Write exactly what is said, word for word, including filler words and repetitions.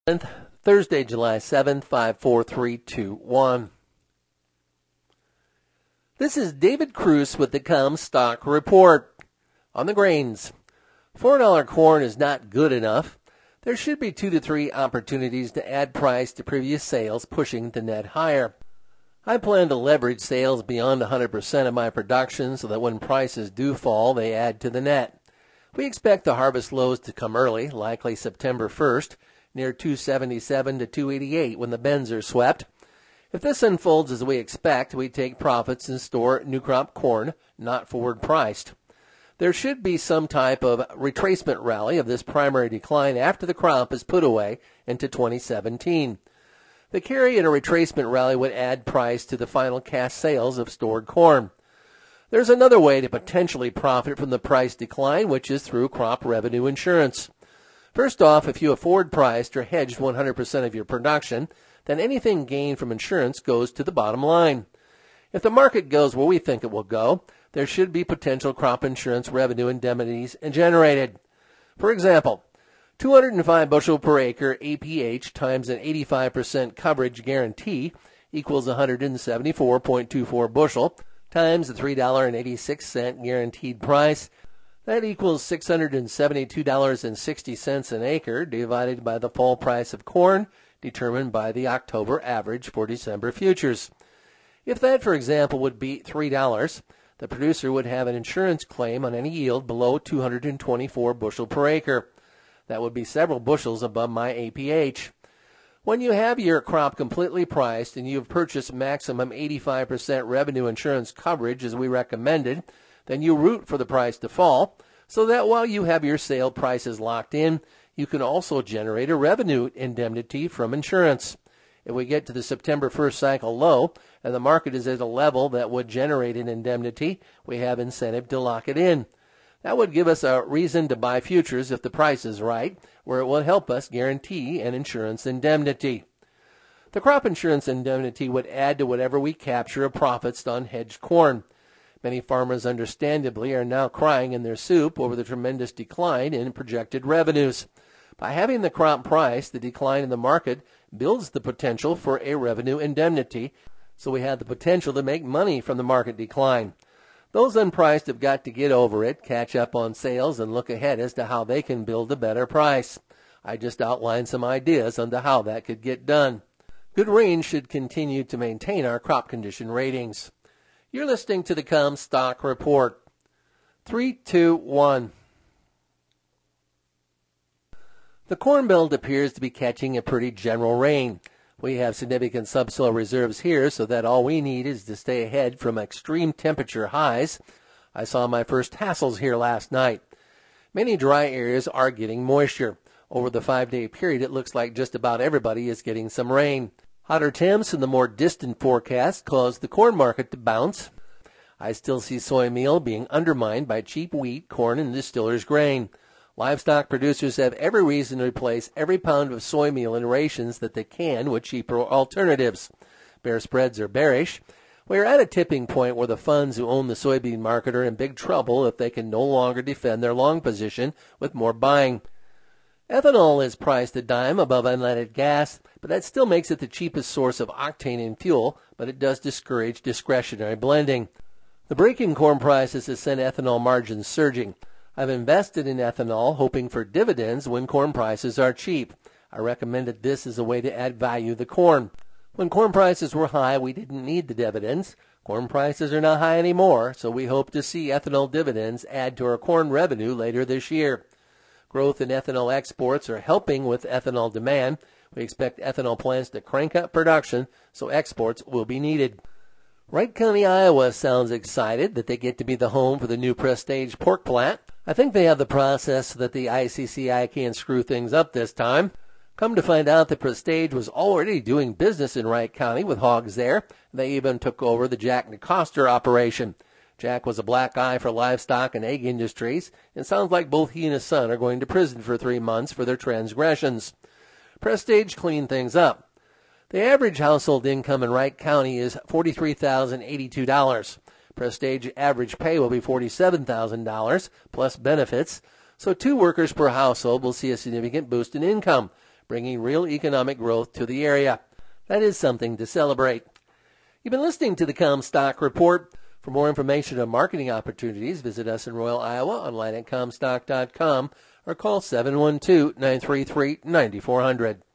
Thursday, July seventh, five four three two one. This is David Cruz with the Comstock Report. On the grains, four dollar corn is not good enough. There should be two to three opportunities to add price to previous sales, pushing the net higher. I plan to leverage sales beyond one hundred percent of my production so that when prices do fall, they add to the net. We expect the harvest lows to come early, likely September first, near two seventy-seven to two eighty-eight when the bends are swept. If this unfolds as we expect, we take profits and store new crop corn, not forward priced. There should be some type of retracement rally of this primary decline after the crop is put away into twenty seventeen. The carry in a retracement rally would add price to the final cash sales of stored corn. There's another way to potentially profit from the price decline, which is through crop revenue insurance. First off, if you have forward priced or hedged one hundred percent of your production, then anything gained from insurance goes to the bottom line. If the market goes where we think it will go, there should be potential crop insurance revenue indemnities generated. For example, two hundred five bushel per acre A P H times an eighty-five percent coverage guarantee equals one hundred seventy-four point two four bushel times the three dollars and eighty-six cents guaranteed price. That equals six hundred seventy-two dollars and sixty cents an acre divided by the fall price of corn determined by the October average for December futures. If that, for example, would be three dollars, the producer would have an insurance claim on any yield below two hundred twenty-four bushel per acre. That would be several bushels above my A P H. When you have your crop completely priced and you have purchased maximum eighty-five percent revenue insurance coverage as we recommended, then you root for the price to fall, so that while you have your sale prices locked in, you can also generate a revenue indemnity from insurance. If we get to the September first cycle low, and the market is at a level that would generate an indemnity, we have incentive to lock it in. That would give us a reason to buy futures if the price is right, where it will help us guarantee an insurance indemnity. The crop insurance indemnity would add to whatever we capture of profits on hedged corn. Many farmers, understandably, are now crying in their soup over the tremendous decline in projected revenues. By having the crop price, the decline in the market builds the potential for a revenue indemnity, so we have the potential to make money from the market decline. Those unpriced have got to get over it, catch up on sales, and look ahead as to how they can build a better price. I just outlined some ideas on to how that could get done. Good rain should continue to maintain our crop condition ratings. You're listening to the Comstock Report. three two one. The Corn Belt appears to be catching a pretty general rain. We have significant subsoil reserves here, so that all we need is to stay ahead from extreme temperature highs. I saw my first tassels here last night. Many dry areas are getting moisture. Over the five-day period, it looks like just about everybody is getting some rain. Hotter temps in the more distant forecast caused the corn market to bounce. I still see soy meal being undermined by cheap wheat, corn, and distillers' grain. Livestock producers have every reason to replace every pound of soy meal in rations that they can with cheaper alternatives. Bear spreads are bearish. We are at a tipping point where the funds who own the soybean market are in big trouble if they can no longer defend their long position with more buying. Ethanol is priced a dime above unleaded gas, but that still makes it the cheapest source of octane in fuel, but it does discourage discretionary blending. The break-in corn prices has sent ethanol margins surging. I've invested in ethanol, hoping for dividends when corn prices are cheap. I recommended this as a way to add value to the corn. When corn prices were high, we didn't need the dividends. Corn prices are not high anymore, so we hope to see ethanol dividends add to our corn revenue later this year. Growth in ethanol exports are helping with ethanol demand. We expect ethanol plants to crank up production, so exports will be needed. Wright County, Iowa sounds excited that they get to be the home for the new Prestage pork plant. I think they have the process so that the I C C I can't screw things up this time. Come to find out that Prestage was already doing business in Wright County with hogs there. They even took over the Jack NeCoster operation. Jack was a black eye for livestock and egg industries, and sounds like both he and his son are going to prison for three months for their transgressions. Prestage cleaned things up. The average household income in Wright County is forty-three thousand eighty-two dollars. Prestage average pay will be forty-seven thousand dollars plus benefits, so two workers per household will see a significant boost in income, bringing real economic growth to the area. That is something to celebrate. You've been listening to the Comstock Report. For more information on marketing opportunities, visit us in Royal, Iowa, online at comstock dot com, or call seven one two, nine three three, nine four zero zero.